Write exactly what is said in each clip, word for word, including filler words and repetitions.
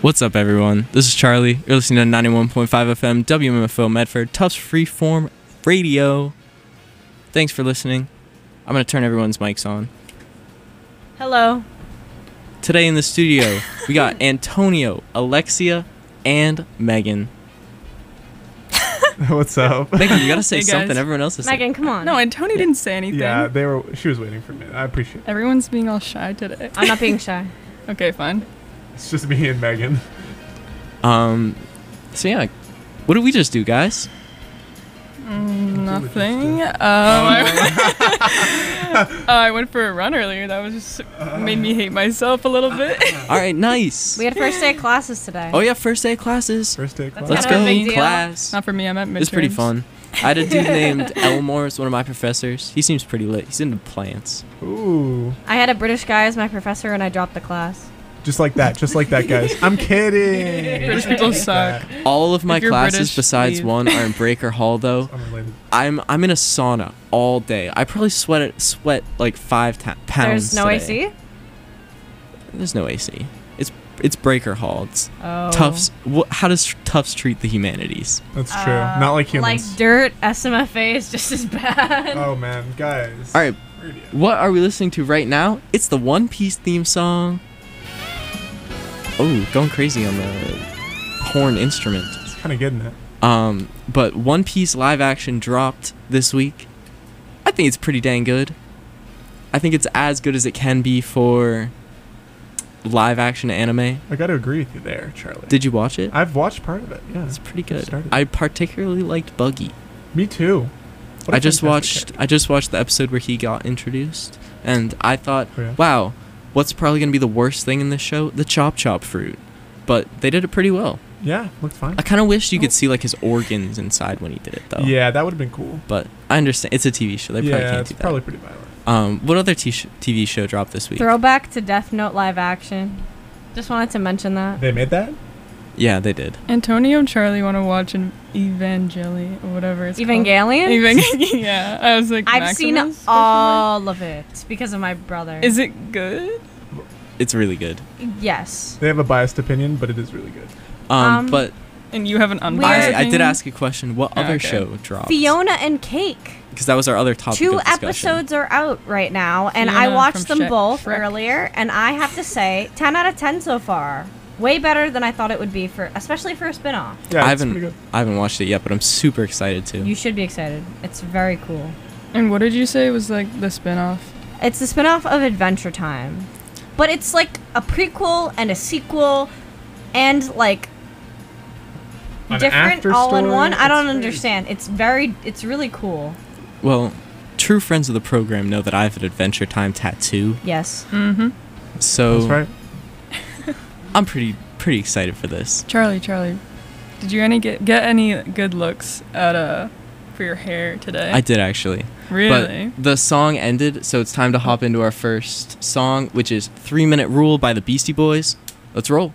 What's up, everyone? This is Charlie. You're listening to ninety-one point five F M, W M F O Medford, Tufts Freeform Radio. Thanks for listening. I'm going to turn everyone's mics on. Hello. Today in the studio, we got Antonio, Alexia, and Megan. What's up? Megan, you got to say Hey, something. guys. Everyone else is Megan, come on. No, and Tony didn't say anything. Yeah, they were. She was waiting for me. I appreciate it. Everyone's being all shy today. I'm not being shy. Okay, fine. It's just me and Megan. Um, so yeah, what did we just do, guys? Mm, nothing. do? Um, I, uh, I went for a run earlier. That was just made me hate myself a little bit. All right, nice. We had first day of classes today. Oh yeah, first day of classes. First day of That's class. Let's kind of go, a big deal. class. Not for me. I'm at midterms. It's pretty fun. I had a dude named Elmore, is one of my professors. He seems pretty lit. He's into plants. Ooh. I had a British guy as my professor and I dropped the class. Just like that. Just like that, guys. I'm kidding. British people Like suck. that. All of my If you're classes British, besides leave. one are in Breaker Hall, though. Unrelated. I'm I'm in a sauna all day. I probably sweat it, sweat like five ta- pounds. There's no today. A C? There's no A C. It's it's Breaker Hall. It's Oh. Tufts. Wh- how does Tufts treat the humanities? That's true. Uh, Not like humans. Like dirt, S M F A is just as bad. Oh man, guys. All right, Where do you- what are we listening to right now? It's the One Piece theme song. Oh, going crazy on the horn instrument. It's kind of getting it. Um, but One Piece live action dropped this week. I think it's pretty dang good. I think it's as good as it can be for live action anime. I got to agree with you there, Charlie. Did you watch it? I've watched part of it. Yeah. It's pretty I good. started. I particularly liked Buggy. Me too. What a I just fantastic watched character. I just watched the episode where he got introduced, and I thought, Oh, yeah? wow, what's probably gonna be the worst thing in this show? The chop chop fruit. But they did it pretty well. Yeah, looked fine. I kind of wish you Oh. could see like his organs inside when he did it, though. Yeah, that would have been cool. But I understand it's a T V show. They probably yeah, can't it's do that. probably pretty violent. Um, what other t- sh- T V show dropped this week? Throwback to Death Note live action. Just wanted to mention that. They made that? Yeah, they did. Antonio and Charlie want to watch an Evangeli or whatever it's Evangelion? called. Evangelion. Yeah, I was like, I've seen Maximus, question all of it because of my brother. mark? Is it good? It's really good. Yes. They have a biased opinion, but it is really good. Um, Um, but And you have an Weird. unbiased I, I did opinion? ask a question. What Oh, other okay. show dropped? Fiona and Cake. Because that was our other topic Two of discussion. episodes are out right now, and I Fiona watched from them Shrek- both Shrek. earlier, and I have to say, ten out of ten so far. Way better than I thought it would be, for especially for a spin-off. Yeah, I it's pretty haven't good. I haven't watched it yet, but I'm super excited to. You should be excited. It's very cool. And what did you say was like the spin-off? It's the spin-off of Adventure Time. But it's like a prequel and a sequel and like An different after all in story? one. I don't That's understand. It's very it's really cool. Well, true friends of the program know that I have an Adventure Time tattoo, Yes. Mm-hmm. so That's right. I'm pretty pretty excited for this. Charlie, Charlie, did you any get get any good looks at uh for your hair today? I did actually. really. But the song ended, so it's time to hop into our first song, which is Three Minute Rule by the Beastie Boys. Let's roll.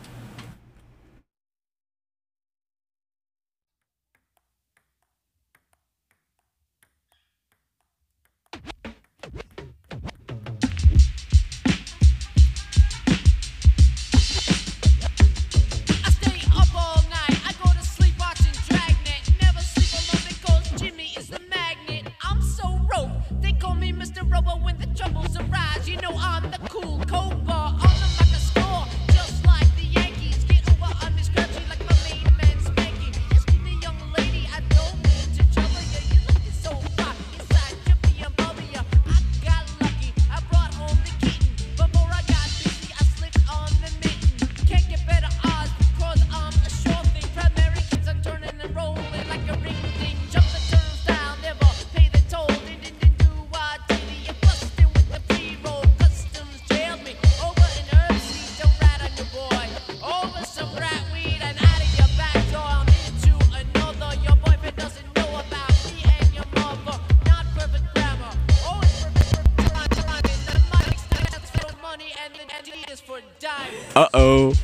I stay up all night. I go to sleep watching Dragnet. Never sleep alone because Jimmy is the magnet. I'm so rope. They call me Mister Robo when the troubles arise. You know I'm the cool cobra on the marker score. Just like the Yankees. Get over on this country like my main man Spanky. Excuse me, young lady. I don't mean to trouble you. You looking so fly. Inside Jiffy and Bubby. I got lucky. I brought home the kitten. Before I got busy, I slipped on the mitten. Can't get better odds because I'm a sure thing. Primary kids are turning and rolling like a ring ding. Jump the turnstile, never pay the toll. Ding ding ding do I did it. You busted with the free roll. Customs jailed me over an herb seed. Don't rat on your boy. Over some rat weed and out of your back door. I'm into another. Your boyfriend doesn't know about me and your mother. Not perfect grammar. Always perfect for trying. The money stands for money and the D is for dime. Uh oh.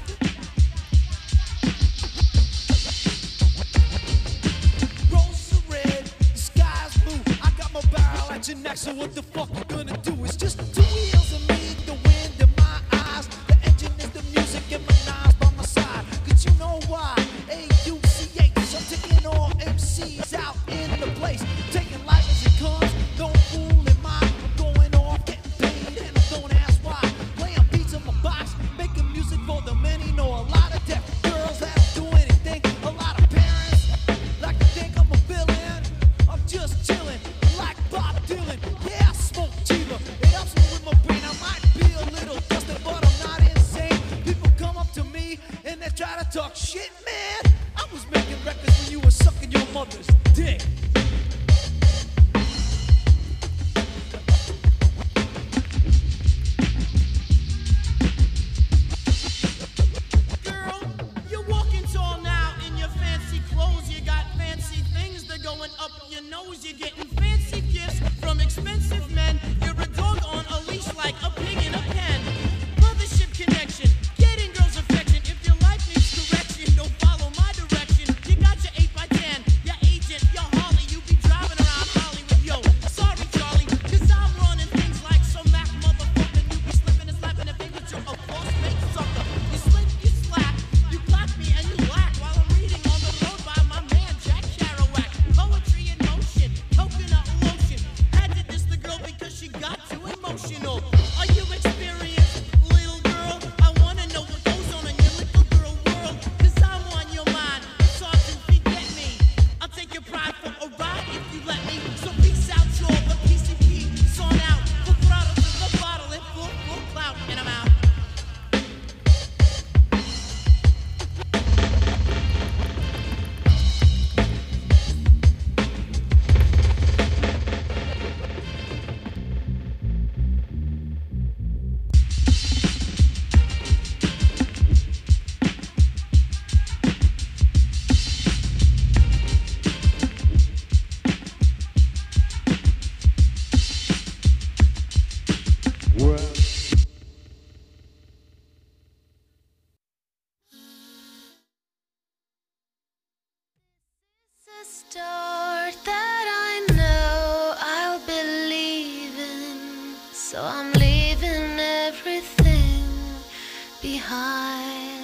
Roses are red, the sky's blue. I got my barrel at your neck, so what the fuck you gonna do? It's just two wheels of me, the wind in my eyes. The engine is the music, and my knives by my side. mother's dick. Girl, you're walking tall now in your fancy clothes. You got fancy things that going up your nose. You're getting fancy gifts from expensive men. You're a dog on a leash like a pig in a pen. Mothership connection, getting girls affection. If your life needs correction, don't follow my direction. You got your eight by ten, your agent, your Harley. You be driving around Hollywood, yo. Sorry, Charlie, cause I'm running things like some Mac motherfucker. You be slipping and slapping the fingers, you're a false fake sucker. You slip, you slap, you clap me and you laugh while I'm reading on the road by my man Jack Kerouac. Poetry in motion, coconut lotion. Had to diss the girl because she got too emotional. Are you experienced, little girl? I wanna know what goes on in your little girl world. Cause I'm on your mind, it's hard to forget me. I'll take your pride for a ride if you let me. So peace out, y'all, the P C P song out. Full throttle to the bottle and full, full clout, and I'm out. A start that I know I'll believe in, so I'm leaving everything behind.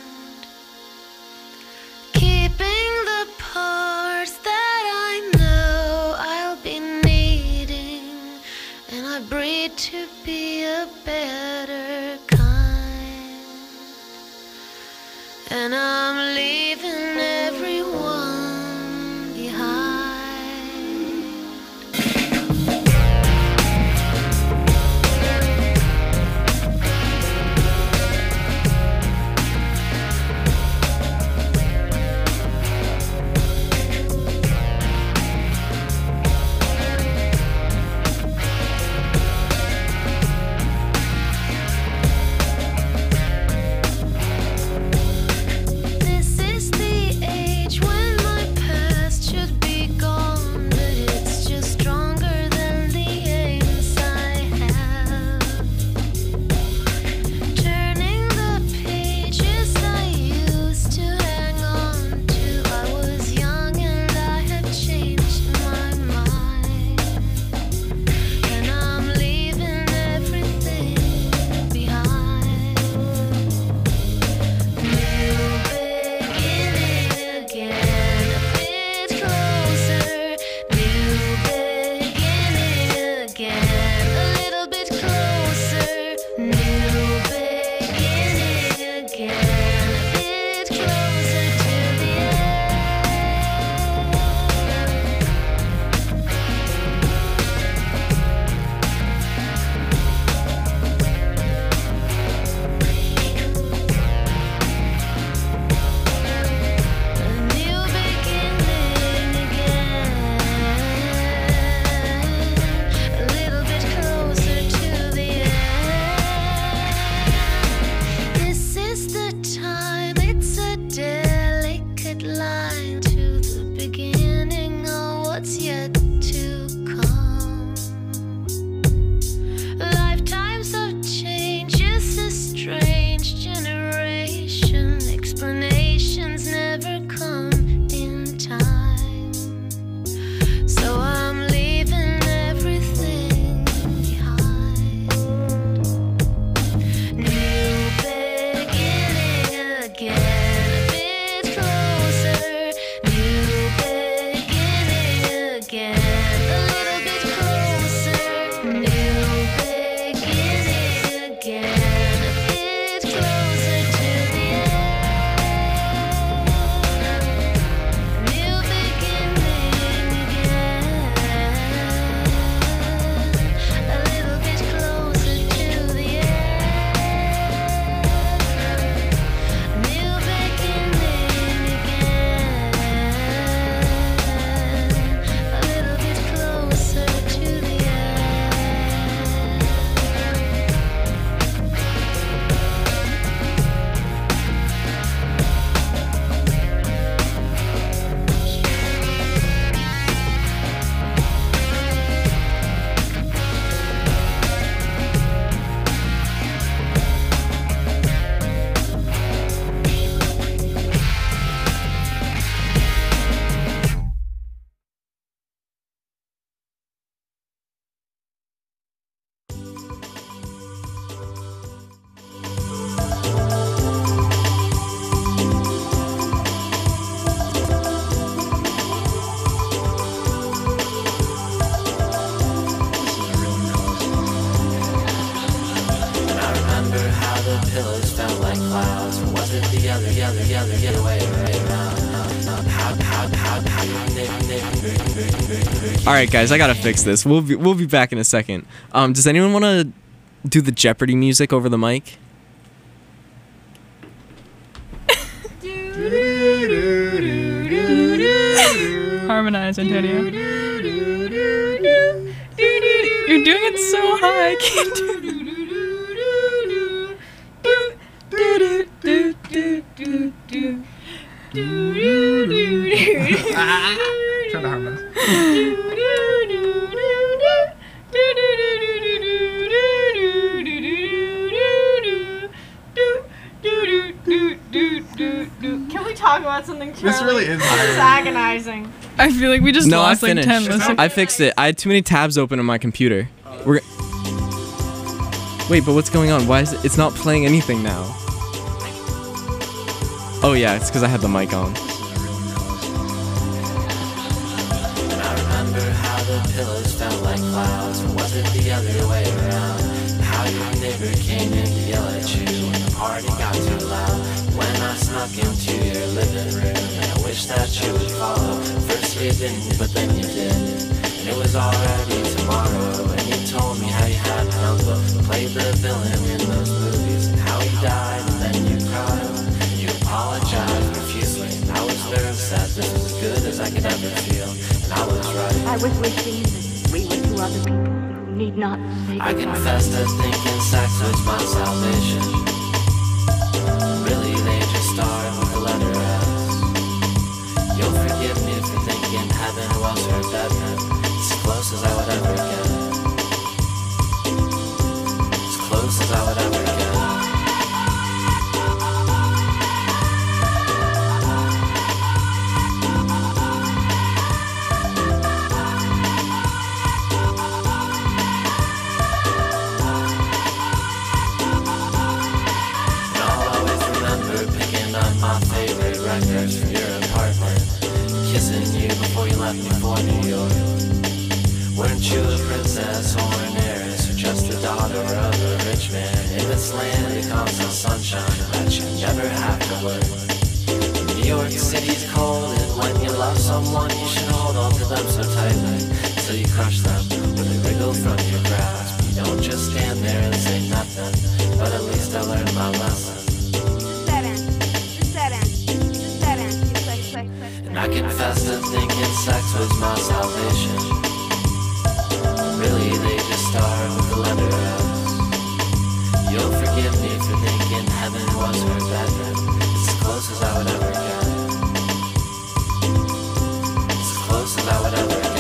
Keeping the parts that I know I'll be needing, and I breed to be a better kind. And I'm leaving everyone behind. All right, guys, I gotta fix this. We'll be we'll be back in a second. Um, does anyone want to do the Jeopardy music over the mic? Harmonize, Antonio. You're doing it so high. I can't do Trying to harmonize. Can we talk about something? Charlie? This really is It's hard. agonizing. I feel like we just No, I lost like finished. ten listeners. I fixed it. I had too many tabs open on my computer. We're. Wait, but what's going on? Why is it? It's not playing anything now. Oh yeah, it's because I had the mic on. I remember how the pillows felt like clouds, or was it the other way around? How your neighbor came in to yell at you when the party got too loud. When I snuck into your living room, and I wish that you would follow. First you didn't, but then you did, and it was already tomorrow. And you told me how you had an uncle who played the villain in those movies, and how he died, and then you cried. You apologized profusely, and I was nervous that this was as good as I could ever feel, and I was right. I was wishing that we were two other people who need not say I goodbye. confess to thinking sex was my salvation. Really, they just start with the letter S. You'll forgive me for thinking heaven was her bedroom. As close as I would ever get. As close as I would ever get. My favorite records from your apartment, kissing you before you left me for New York. Weren't you a princess or an heiress, or just the daughter of a rich man? In this land it comes the sunshine that you never have to work. New York City's cold, and when you love someone you should hold on to them so tightly till you crush them when they wriggle from your grasp. You don't just stand there and say nothing, but at least I learned my lesson. And I confess to thinking sex was my salvation. Really, they just start with the letter S. You'll forgive me for thinking heaven was her bedroom. It's as close as I would ever get. It's as close as I would ever get.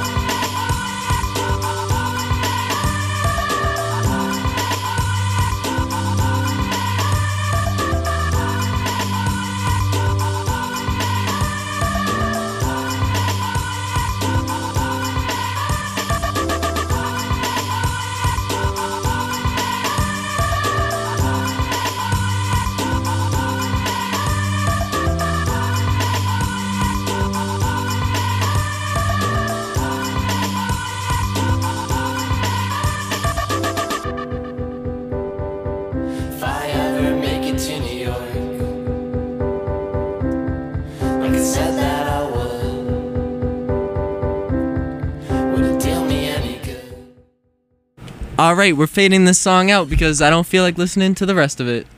Alright, we're fading this song out because I don't feel like listening to the rest of it.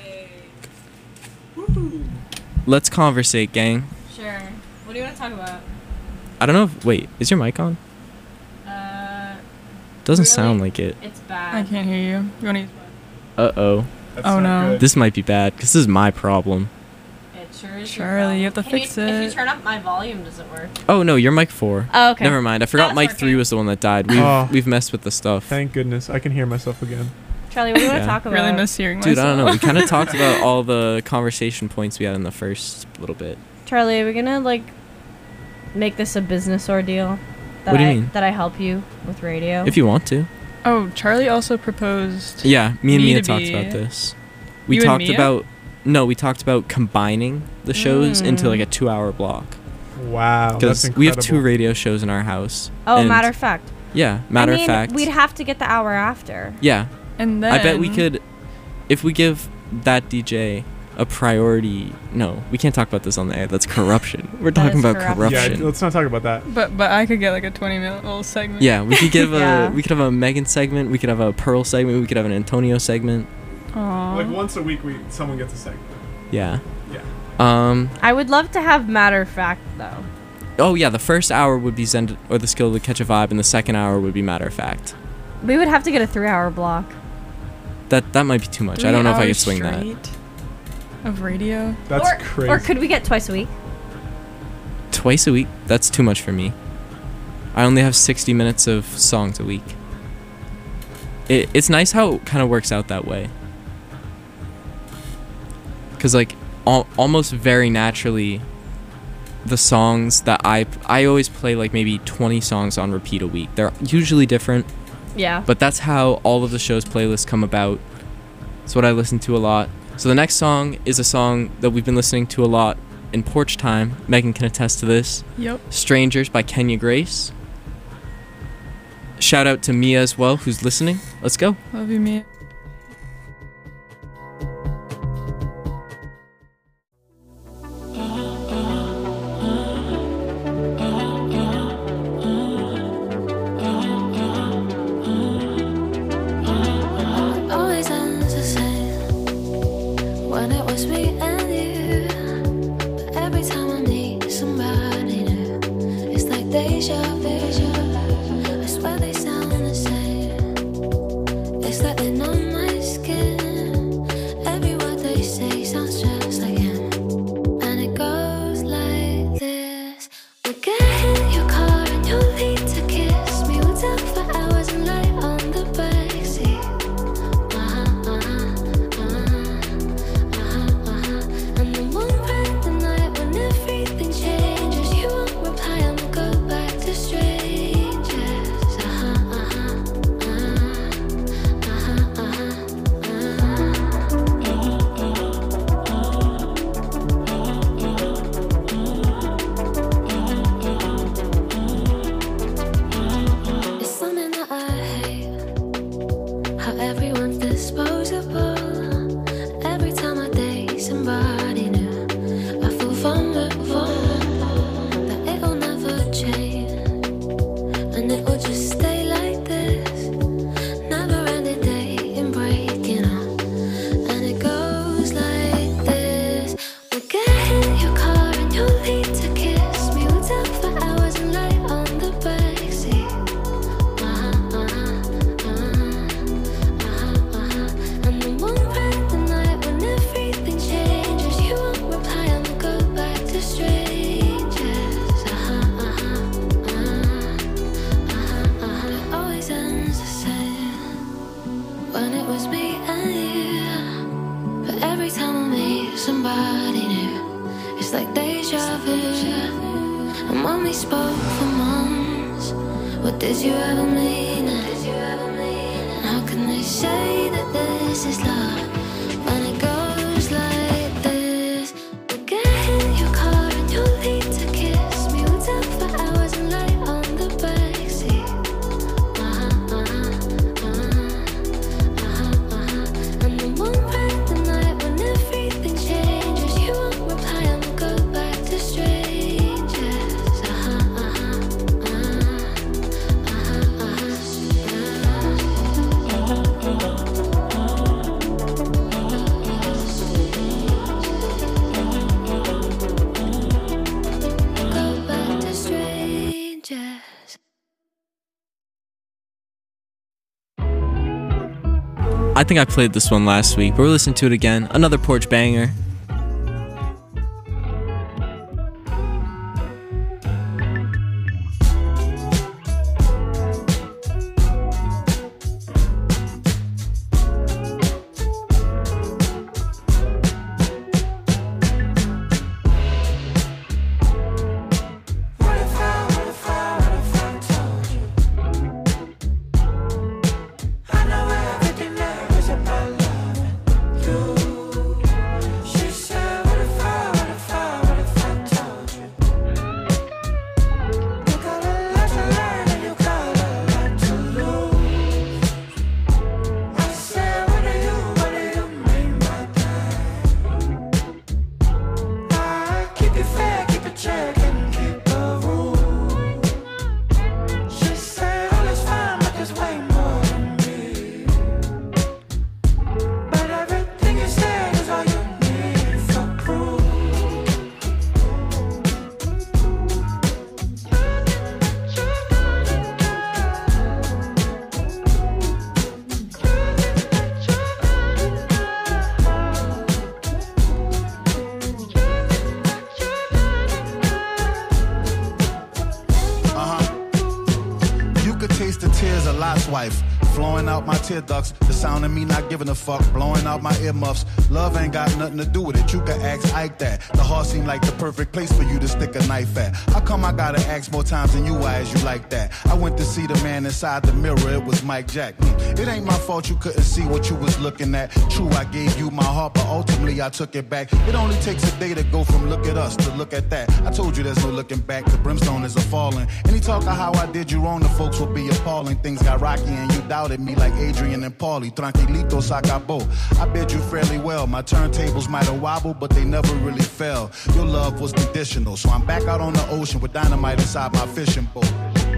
Let's conversate, gang. Sure. What do you want to talk about? I don't know if, wait, is your mic on? Uh, Doesn't really? sound like it. It's bad. I can't hear you. You want to use Uh-oh. That's Oh, not no. good. This might be bad because this is my problem. It sure is. Charlie, you have to Can fix you, If you it. turn up my volume, does it work? Oh, no, you're mic four. Oh, okay. Never mind. I forgot That's mic working. three was the one that died. We've, Oh. we've messed with the stuff. Thank goodness. I can hear myself again. Charlie, what do you want Yeah. to talk about? Really miss hearing Dude, I myself. don't know. We kind of talked about all the conversation points we had in the first little bit. Charlie, are we gonna like make this a business ordeal? That What do you I, mean? That I help you with radio? If you want to. Oh, Charlie also proposed. Yeah, me and Me Mia to talked be- about this. We You and talked Mia? about no, we talked about combining the shows into Mm. like a two-hour block Wow. That's because incredible. we have two radio shows in our house. oh, and- matter of fact. Yeah, matter I mean, of fact. we'd have to get the hour after. Yeah, And then I bet we could, if we give that D J a priority. No, we can't talk about this on the air. That's corruption. We're That talking is about corruption. corruption. Yeah, let's not talk about that. But but I could get like a twenty minute little segment. Yeah, we could give Yeah. a we could have a Megan segment. We could have a Pearl segment. We could have an Antonio segment. Aww. Like once a week, we someone gets a segment. Yeah. Yeah. Um. I would love to have matter of fact though. Oh yeah, the first hour would be Zen or the skill to catch a vibe, and the second hour would be matter of fact. We would have to get a three-hour block. That that might be too much. I don't know if I could swing that. Of radio. That's or, crazy. Or could we get twice a week? Twice a week? That's too much for me. I only have sixty minutes of songs a week. It, it's nice how it kind of works out that way. Because, like, al- almost very naturally, the songs that I... I always play, like, maybe twenty songs on repeat a week. They're usually different, Yeah. but that's how all of the show's playlists come about. It's what I listen to a lot. So the next song is a song that we've been listening to a lot in porch time. Megan can attest to this. Yep. Strangers by Kenya Grace. Shout out to Mia as well, who's listening. Let's go. Love you, Mia. Always ends the same when it was me and you. But every time I meet somebody new, it's like deja vu. I swear they sound the same. It's like they know my skin. Every word they say sounds just like him. And it goes like this: we get in your car and you need to kiss me. We'll talk for hours and lie on the backseat. And then one random night when everything changes, you won't reply and we'll go back to strangers. Uh-huh, uh-huh, uh-huh, uh-huh, uh-huh. It's something that I hate, how everyone's disposable. Every time I date somebody new, I feel vulnerable, that it'll never change, and it will just stay like this. Never ending dating, breaking up, and it goes like this: we get in your car and you need to kiss me. We'll talk for hours and lie on the backseat. Uh-huh, uh-huh, uh-huh, uh-huh. And then one random night when everything changes, you won't reply and we'll go back to strangers. Uh-huh, uh-huh, uh-huh, uh-huh. It always ends the same when it was me and you. But every time I meet somebody new, it's like deja vu. And when we spoke for months, what did you ever mean? And how can they say that this is love when it goes like this? We get in your car and you need to kiss me. We'll talk for hours and lie on the backseat. Uh-huh, uh-huh, uh-huh, uh-huh, uh-huh. And then one random night when everything changes, you won't reply and we'll go back to strangers. Uh-huh, uh-huh, uh-huh, uh-huh, uh-huh. Go back to strangers. I think I played this one last week, but we're listening to it again. Another porch banger. I know everything there is about loving you. Lot's wife. Flowing out my tear ducts, the sound of me not giving a fuck, blowing out my earmuffs. Love ain't got nothing to do with it, you can ask Ike that. The heart seemed like the perfect place for you to stick a knife at. How come I gotta ask more times than you, why is you like that? I went to see the man inside the mirror, it was Mike Jack. Mm. It ain't my fault you couldn't see what you was looking at. True, I gave you my heart, but ultimately I took it back. It only takes a day to go from look at us to look at that. I told you there's no looking back, the brimstone is a falling. Any talk of how I did you wrong, the folks will be appalling. Things got rocky and you doubted me like Adrian and Paulie, tranquilito se acabó. I bid you fairly well. My turntables might have wobbled, but they never really fell. Your love was conditional, so I'm back out on the ocean with dynamite inside my fishing boat.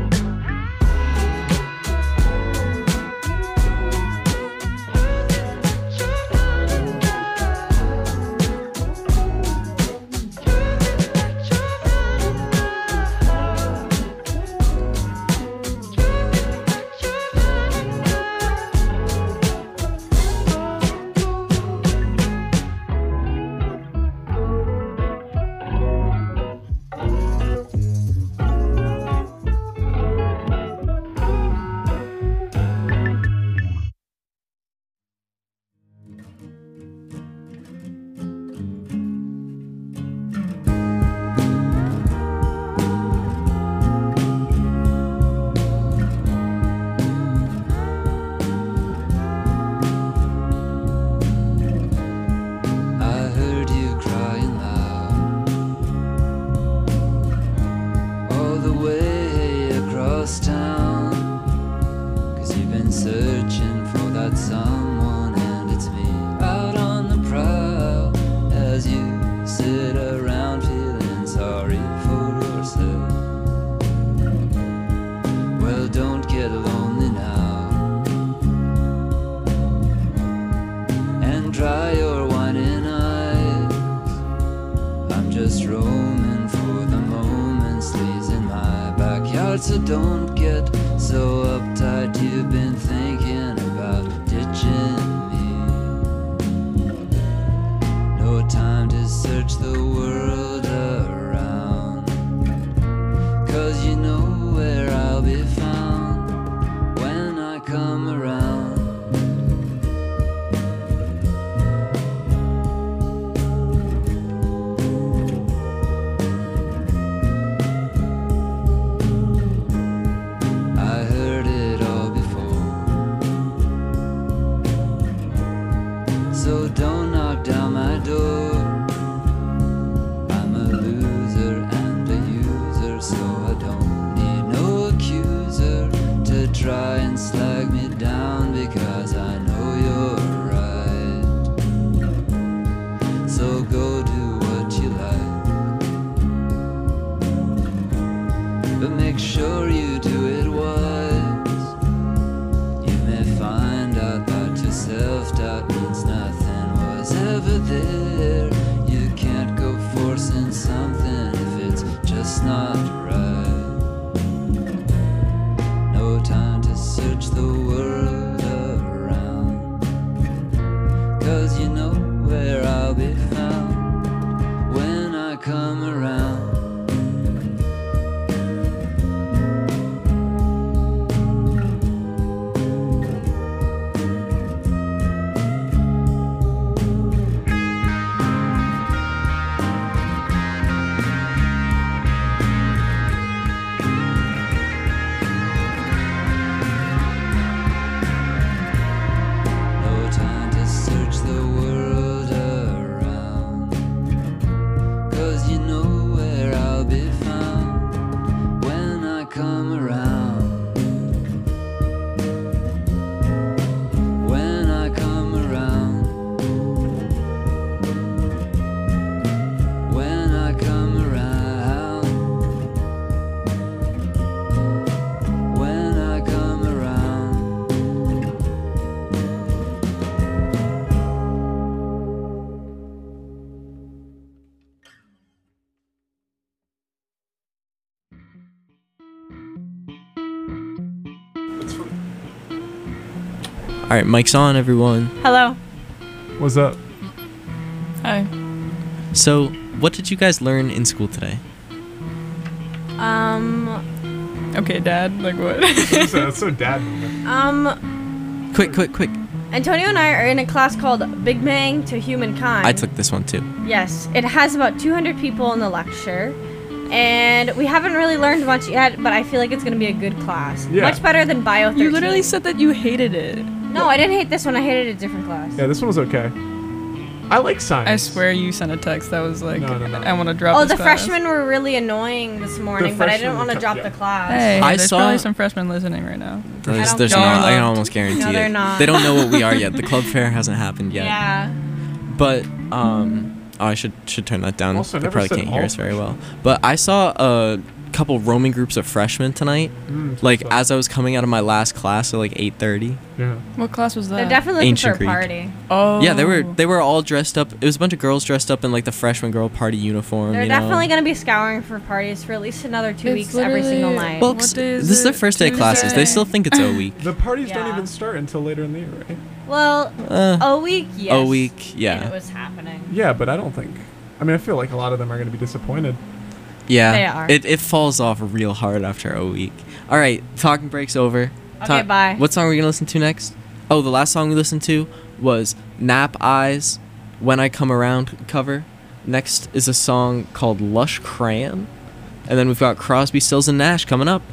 So don't get so uptight, you've been thinking about ditching me. No time to search the world around, 'cause you know where I'll be found when I come around. So don't knock down my door. I'm a loser and a user, so I don't need no accuser to try and slag me down, because I know you're right. So go do what you like, but make sure you do it wise. You may find out that your self-doubt means nothing was ever there. You can't go forcing something if it's just not right. No time to search the world around, 'cause you know where I'll be found when I come around. All right, mic's on, everyone. Hello. What's up? Hi. So, what did you guys learn in school today? Um, Okay, Dad. Like what? That's so, that's so dad moment. Um, Quick, quick, quick. Antonio and I are in a class called Big Bang to Humankind. I took this one too. Yes, it has about two hundred people in the lecture, and we haven't really learned much yet, but I feel like it's going to be a good class. Yeah. Much better than Bio thirteen. You literally said that you hated it. No, I didn't hate this one. I hated a different class. Yeah, this one was okay. I like science. I swear you sent a text that was like, No, no, no. I want to drop Oh, this the class. freshmen were really annoying this morning, but I didn't freshmen want to were drop tough, the yeah. class. Hey, I there's saw- probably some freshmen listening right now. There's, don't there's think not. so. I can almost guarantee No, it. they're not. They don't know what we are yet. The club fair hasn't happened yet. Yeah. But um, oh, I should should turn that down. Also, they never probably said can't hear all us very well. But I saw a couple roaming groups of freshmen tonight. Mm, Like so- as I was coming out of my last class at like eight thirty. Yeah. What class was that? They're definitely looking Ancient for a Greek. party. Oh. Yeah, they were they were all dressed up. It was a bunch of girls dressed up in like the freshman girl party uniform. They're you definitely know? going to be scouring for parties for at least another two It's weeks every single literally- night. Well, What s- day is this is their it? first day of classes. They Tuesday. still think it's O week. The parties don't Yeah. even start until later in the year, right? Well, Uh, a week, yes. O week, And it yeah, was happening. Yeah, but I don't think. I mean, I feel like a lot of them are going to be disappointed. yeah. They are. It it falls off real hard after O week. All right, talking breaks over. Okay, bye. What song are we gonna listen to next? Oh, the last song we listened to was Nap Eyes, When I Come Around cover. Next is a song called Lush Crayon. And then we've got Crosby, Stills, and Nash coming up.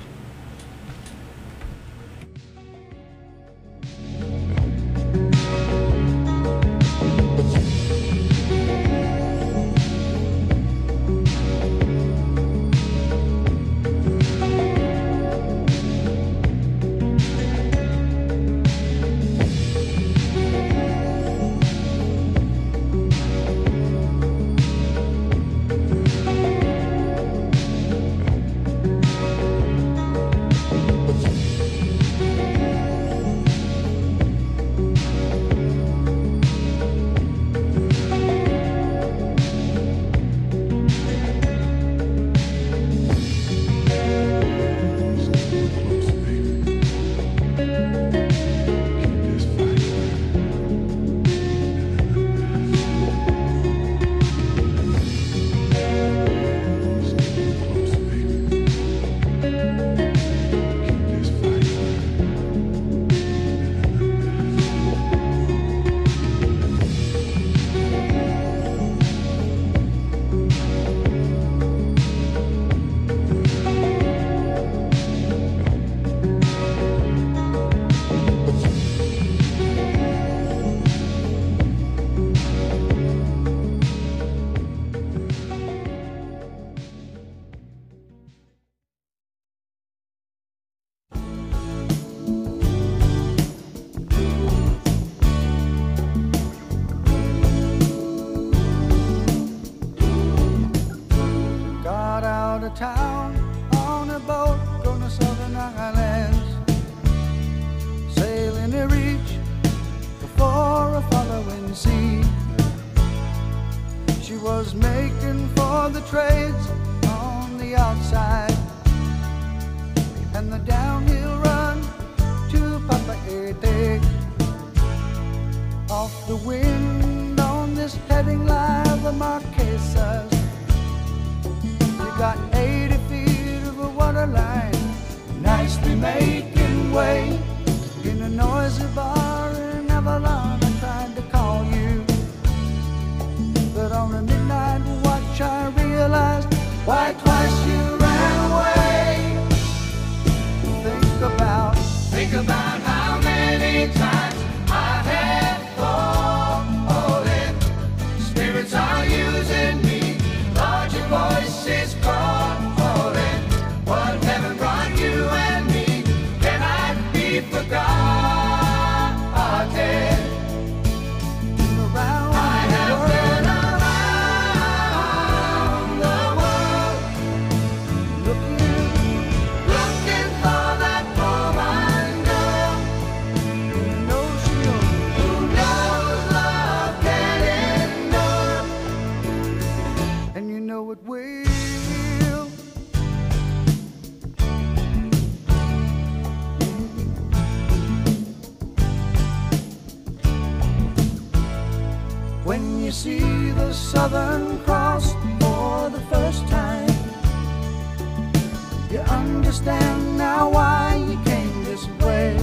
Got out of town on a boat going to southern islands, sailing to reach before a following sea. She was making for the trades on the outside and the downhill run to Papaete. Off the wind on this heading line, the Marquesas. You got eighty feet of a water line, nicely making way in a noisy bar in Avalon. I tried to call you, but on a midnight watch I realized why twice you ran away. Think about, think about how many times I had fallen. Spirits are using me, larger voices calling. What heaven brought you and me cannot be forgotten. Around I have been around the world, looking, looking for that woman girl who knows she'll, who knows love can endure, and you know it will. When you see the Southern Cross for the first time, You understand now why you came this way.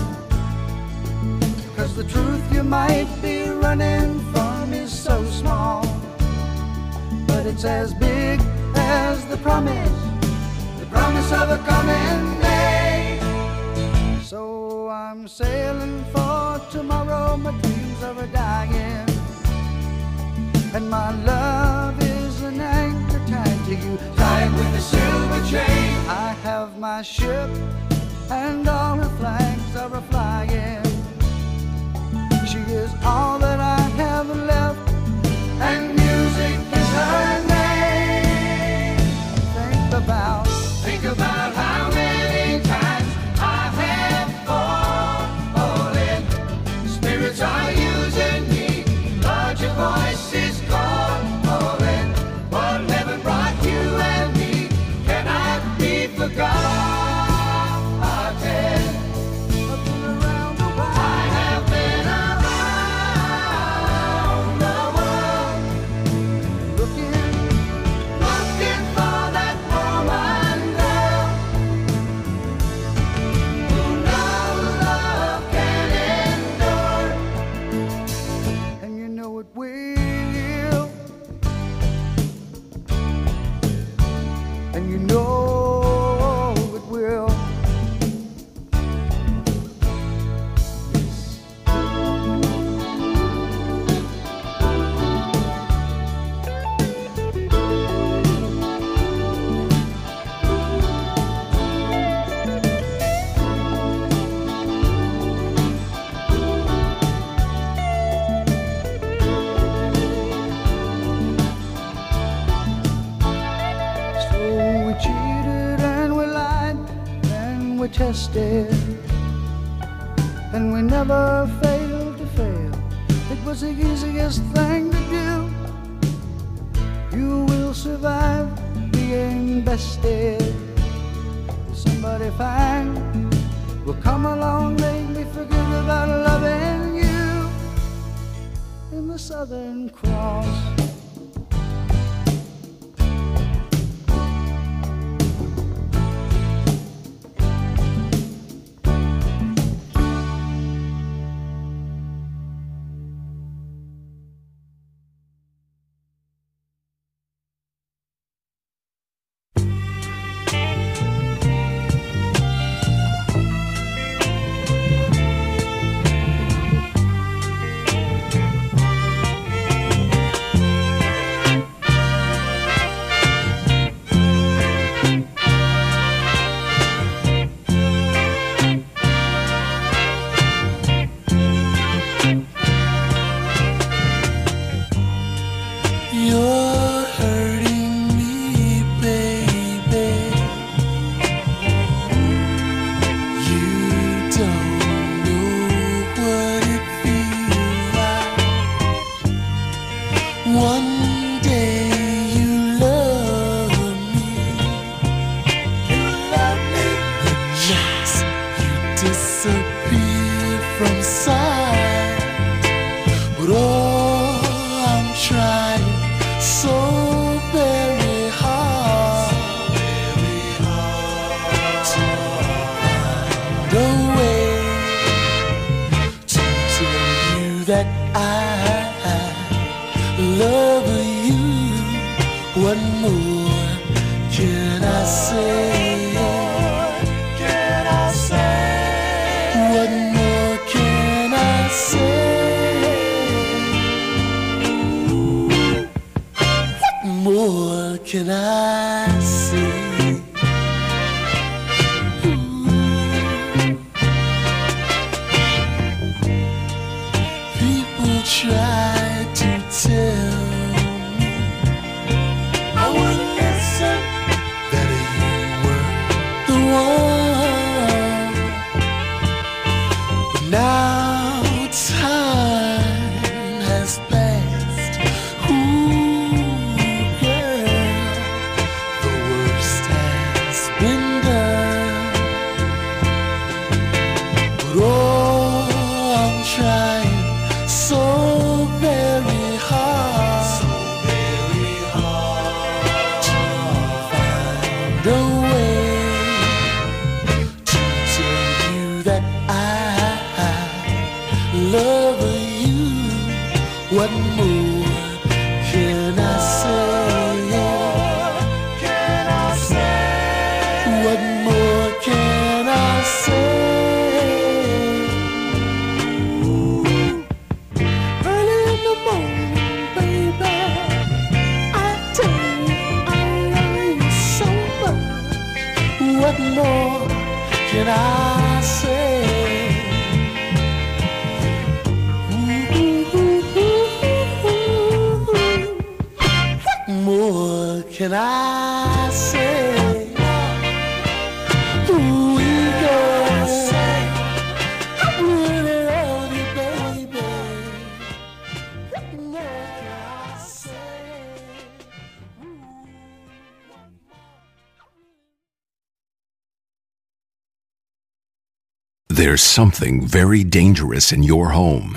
Cause the truth you might be running from is so small, but it's as big as the promise, the promise of a coming day. So I'm sailing for tomorrow, my dreams are dying, and my love is an anchor tied to you, tied with a silver chain. I have my ship and all her flags are a-flying. She is all that I have left, and music is her name. Think about, think about how many times I have fallen. Spirits are using me, Lord, your voice is calling. What heaven brought you and me cannot be forgotten. Tested, and we never failed to fail. It was the easiest thing to do. You will survive being bested. Somebody fine will come along, make me forget about loving you. In the Southern Cross, What more can I say? Ooh, early in the morning, baby, I tell you I love you so much. What more can I say? More can I say? Ooh, you gotta say, I really love you, baby. What more can I say? There's something very dangerous in your home.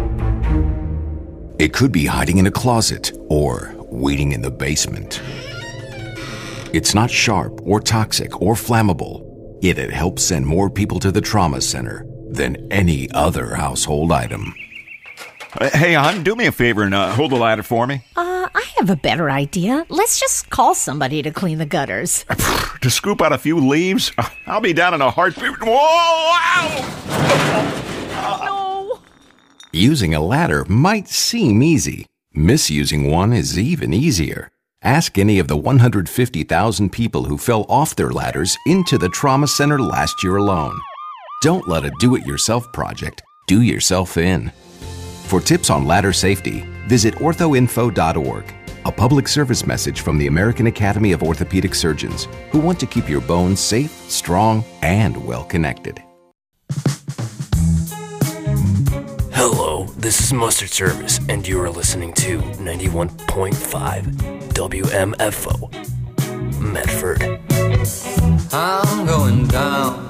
It could be hiding in a closet or waiting in the basement. It's not sharp or toxic or flammable, yet it helps send more people to the trauma center than any other household item. Uh, hey, hon, do me a favor and uh, hold the ladder for me. Uh, I have a better idea. Let's just call somebody to clean the gutters. To scoop out a few leaves? I'll be down in a heartbeat. Whoa! Ow! No! Using a ladder might seem easy. Misusing one is even easier. Ask any of the one hundred fifty thousand people who fell off their ladders into the trauma center last year alone. Don't let a do-it-yourself project do yourself in. For tips on ladder safety, visit ortho info dot org, a public service message from the American Academy of Orthopedic Surgeons, who want to keep your bones safe, strong, and well-connected. Hello, this is Mustard Service, and you are listening to ninety-one point five W M F O, Medford. I'm going down.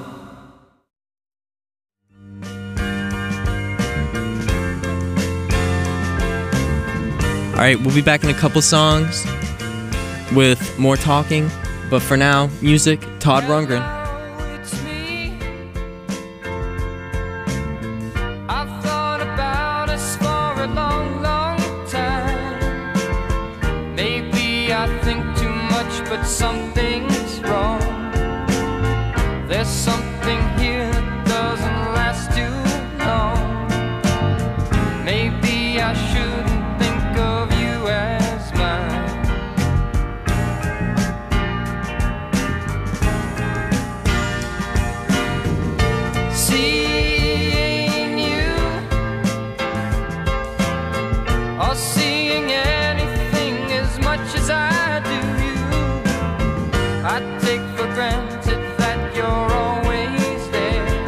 All right, we'll be back in a couple songs with more talking, but for now, music, Todd Rundgren. I've thought about us for a long, long time. Maybe I think too much, but something's wrong. There's something here that doesn't last too long. Maybe I shouldn't think of you as mine. Seeing you, or seeing anything as much as I do you, I take for granted that you're always there.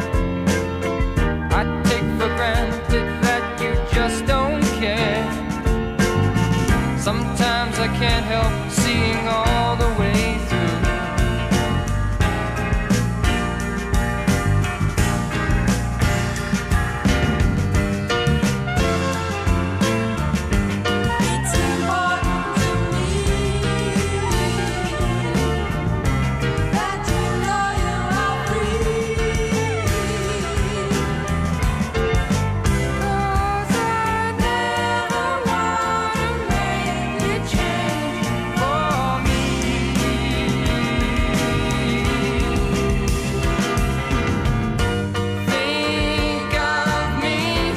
I take for granted that you just don't care. Sometimes I can't help seeing all the way through. It's important to me that you know you are free. 'Cause I never wanna make you change for me. Think of me.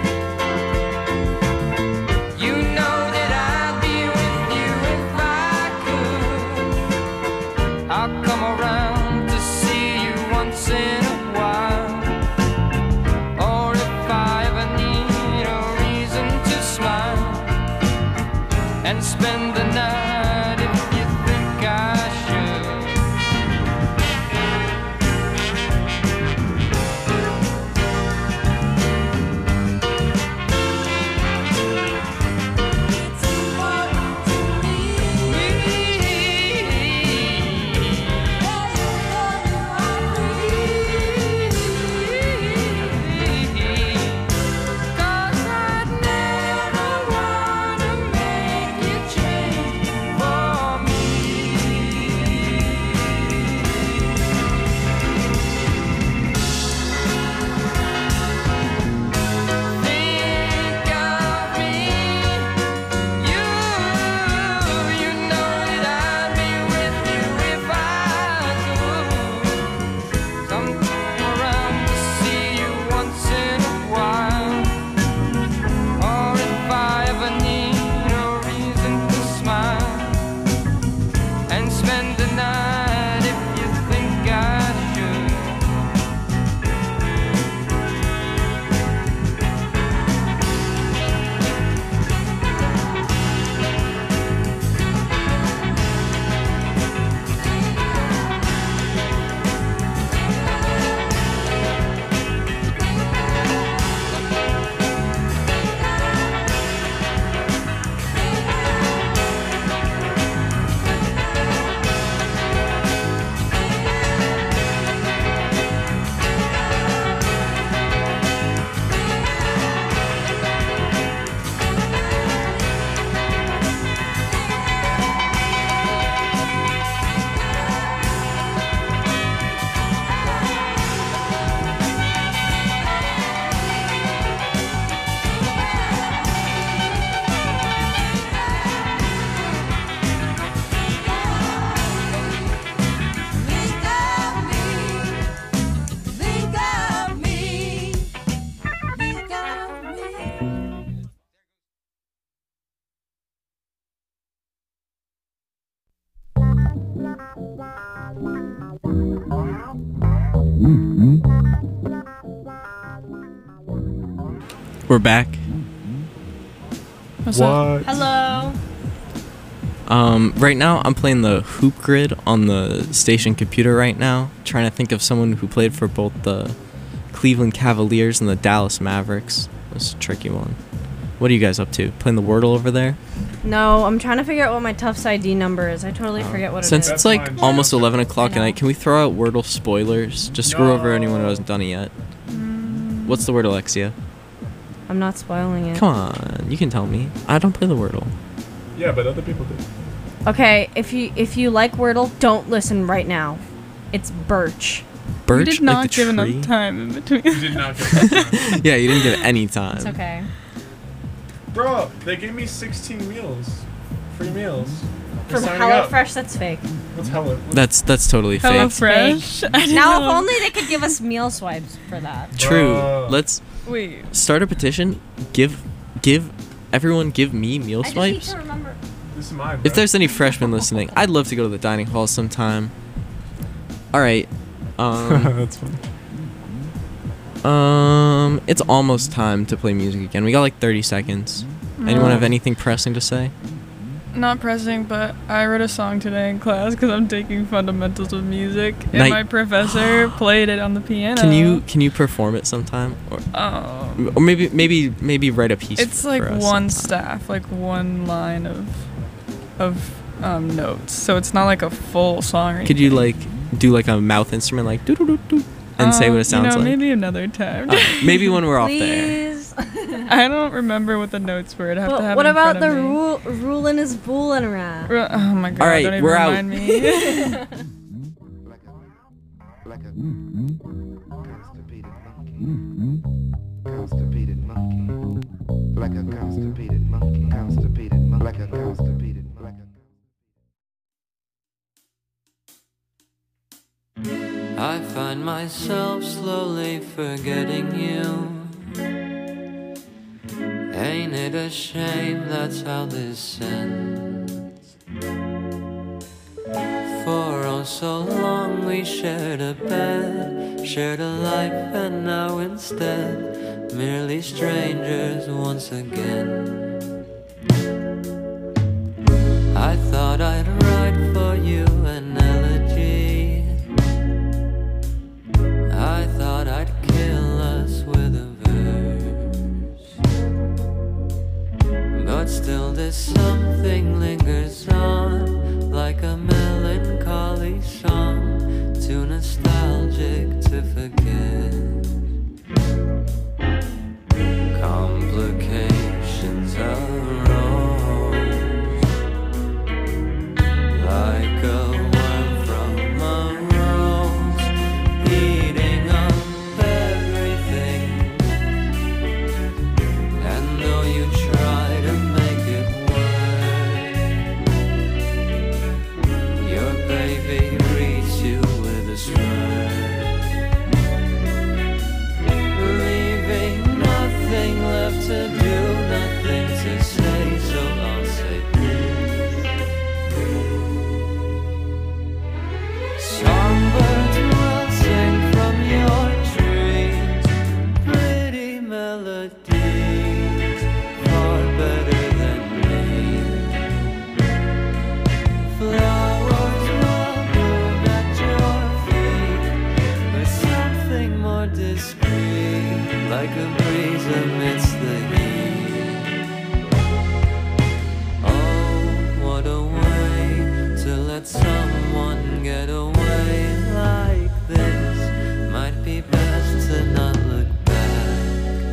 You know that I'd be with you if I could. I'll come around to see you once in a while. Or if I ever need a reason to smile and spend the night if you think I should. It's important to me that you know you are free. 'Cause I'd never wanna make you change. We're back. What's What? up? Hello. Um, right now, I'm playing the Hoop Grid on the station computer right now, trying to think of someone who played for both the Cleveland Cavaliers and the Dallas Mavericks. That's a tricky one. What are you guys up to? Playing the Wordle over there? No, I'm trying to figure out what my Tufts I D number is. I totally forget what Since it is. it's like almost eleven o'clock at night, can we throw out Wordle spoilers? Just screw over anyone who hasn't done it yet. What's the word, Alexia? I'm not spoiling it. Come on, you can tell me. I don't play the Wordle. Yeah, but other people do. Okay, if you if you like Wordle, don't listen right now. It's Birch. Birch? You did Like not the give tree? enough time in between. You did not give enough time. Yeah, you didn't give any time. It's okay. Bro, they gave me sixteen meals. Free meals. For From signing up. HelloFresh, that's fake. What's Hello? That's that's totally fake. HelloFresh? I didn't Now, if know. only they could give us meal swipes for that. True. Bro. Let's Wait. start a petition. Give give everyone give me meal I just swipes. need to remember. This is mine. If bro. there's any freshmen listening, I'd love to go to the dining hall sometime. All right. Um, That's funny. um, it's almost time to play music again. We got like thirty seconds. Anyone have anything pressing to say? Not pressing, but I wrote a song today in class because I'm taking fundamentals of music, and Night- my professor played it on the piano. Can you can you perform it sometime, or Um, or maybe maybe maybe write a piece? it's for like us one sometime. staff, like one line of of um, notes, so it's not like a full song. Or Could you anything. like do like a mouth instrument, like doo doo doo doo, and say Um, what it sounds you know, like? Maybe another time. Alright, maybe when we're off there. Please. I don't remember what the notes were. I'd have to But have what it in about front the of me. rule, ruling is fooling around? Ru- Oh my god! All right, don't even we're out. remind me. Constipated monkey, like a constipated monkey, constipated monkey, like a constipated monkey. I find myself slowly forgetting you. Ain't it a shame that's how this ends? For oh so long we shared a bed, shared a life, and now instead, merely strangers once again. I thought I'd write for you an elegy. I thought I'd kill us with a verse, but still this something lingers on, like a melancholy song, too nostalgic to forget. Complications arose, like a worm from a rose, eating up everything. And though you try to make it work, your baby reads you with a smirk, leaving nothing left to do, nothing to say, so I'll say songbirds will sing from your trees, pretty melodies, far better than me. Flowers will bloom at your feet, or something more discreet, like a breeze amidst the heat. Oh, what a way to let someone get away like this. Might be best to not look back.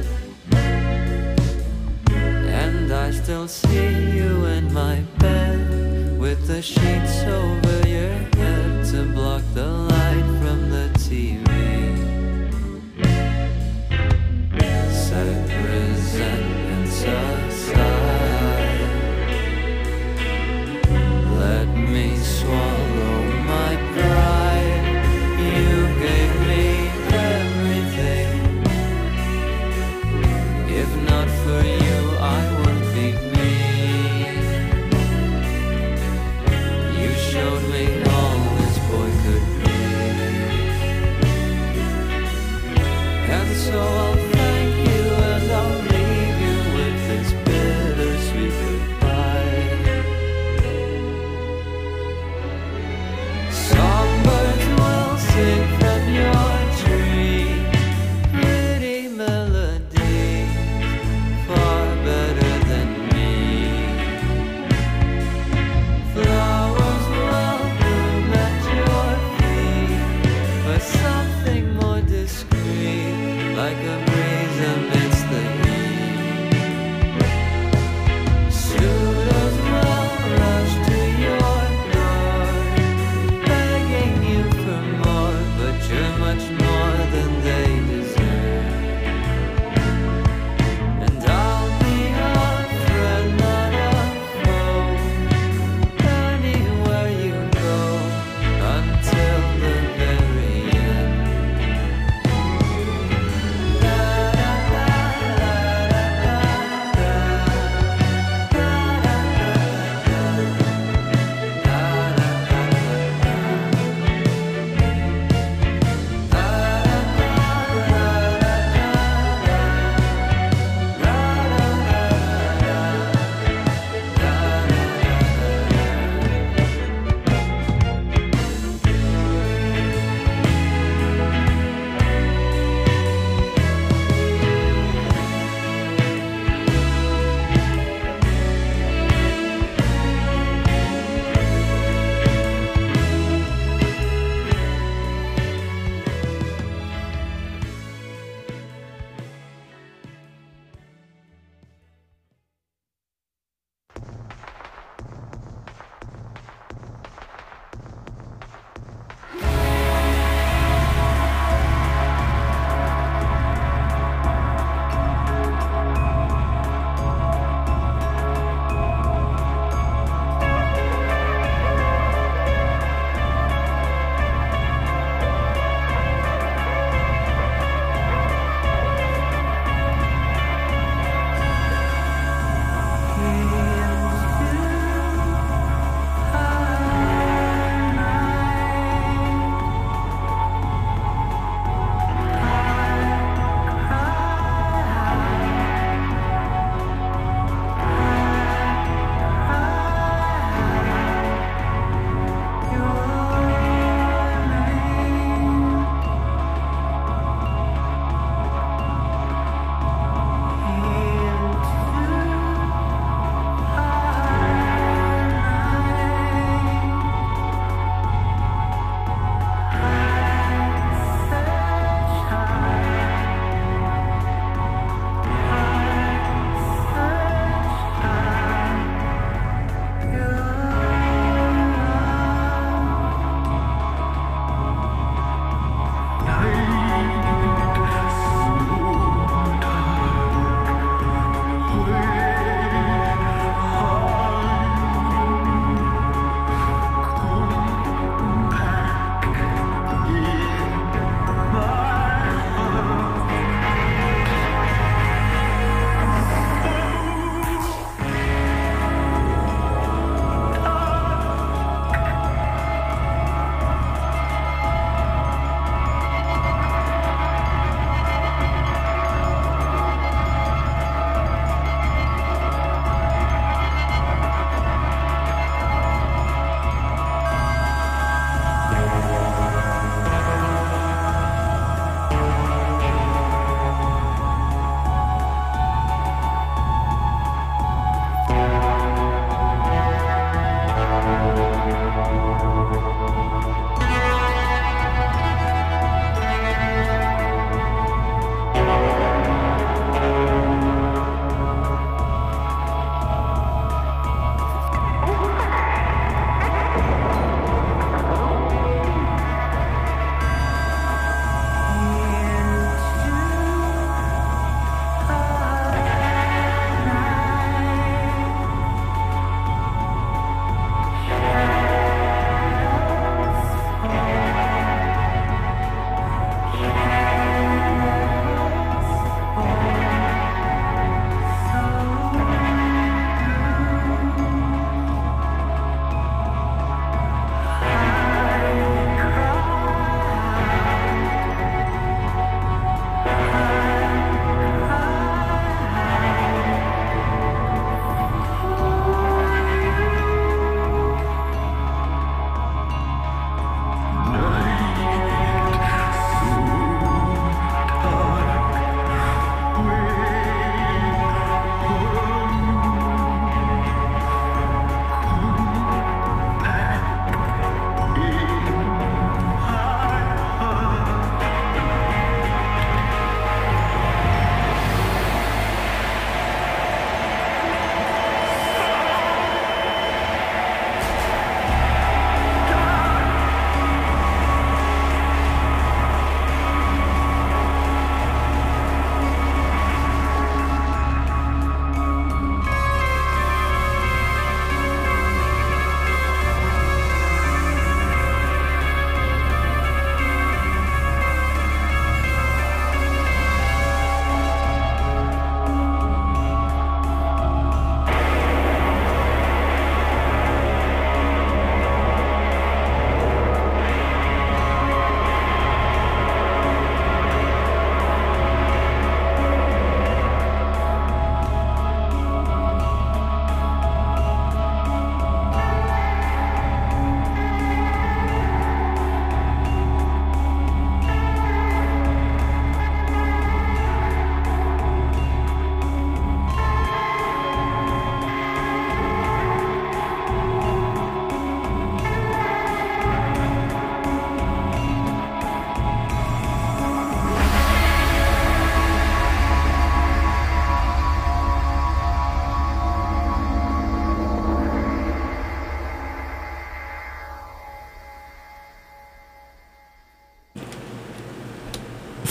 And I still see you in my bed, with the sheets over your head to block the light from the T V. Set resentments aside, let me swallow my pride. You gave me everything. If not for you, I wouldn't be me. You showed So I'll thank you and I'll leave you with this bittersweet goodbye. Songbirds will sing from your tree, pretty melodies, far better than me. Flowers will bloom at your feet, but something more discreet, like a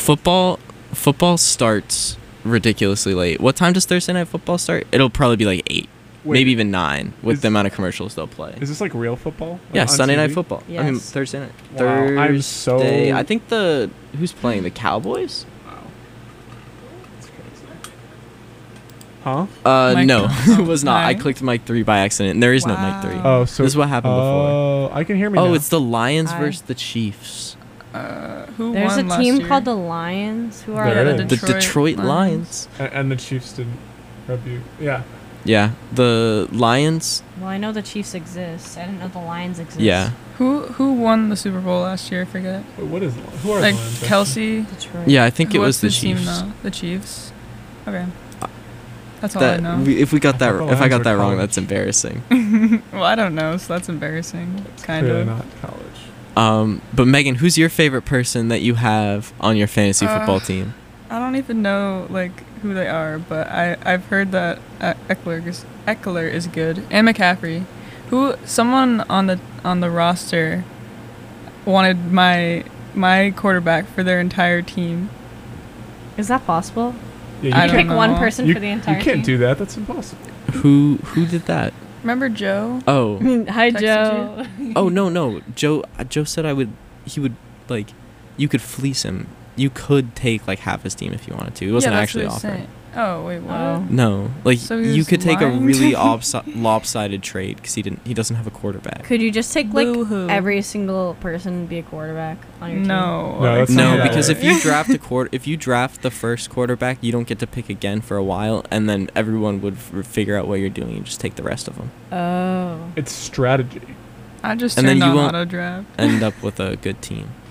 football football starts ridiculously late. What time does Thursday night football start? It'll probably be like eight, Wait, maybe even nine, with is- the amount of commercials they'll play. Is this like real football? Like, Yeah, on Sunday T night V? football. I mean Thursday night. Wow, I'm so- Thursday. I think the who's playing the Cowboys. Huh? Uh, Mike no, three. it was not. I Hi. clicked mic three by accident. And there is no mic three. Oh, so this is what happened before. Oh, I can hear me Oh, now. it's the Lions Hi. versus the Chiefs. Uh, who There's a won last team year? called the Lions who are There the is. The Detroit Lions. A- And the Chiefs didn't rebuke. Yeah. Yeah, the Lions. Well, I know the Chiefs exist. I didn't know the Lions exist. Yeah. Who who won the Super Bowl last year? I forget. Wait, what is who are the like Lions, actually? Kelsey? Detroit. Yeah, I think it Who- was what's the team Chiefs. now? The Chiefs. Okay. That's all I That know. we, if we got that, thought the if I Lions got were that wrong, college. that's embarrassing. Well, I don't know, so that's embarrassing. Kind Clearly of. not college. Um, but Megan, who's your favorite person that you have on your fantasy Uh, football team? I don't even know like who they are, but I I've heard that uh, Eckler is Eckler is good, and McCaffrey. Who someone on the on the roster wanted my my quarterback for their entire team. Is that possible? Yeah, I you don't pick one know. person You, for the entire you can't team. do that. That's impossible. Who who did that? Remember Joe? Oh. Hi, Texted Joe. Oh no no Joe uh, Joe said I would he would like you could fleece him. You could take like half his team if you wanted to. It wasn't yeah, that's actually what he's offered. saying. Oh wait, what? Oh. No, like So he you was could take a lying to really me? obsi- lopsided trade because he didn't he doesn't have a quarterback. Could you just take like Boo-hoo. every single person be a quarterback on your No. team? No, that's not No, how that because if works. you draft a quart if you draft the first quarterback, you don't get to pick again for a while, and then everyone would f- figure out what you're doing and just take the rest of them. Oh. It's strategy. I just And then turned you on won't auto draft. End up with a good team.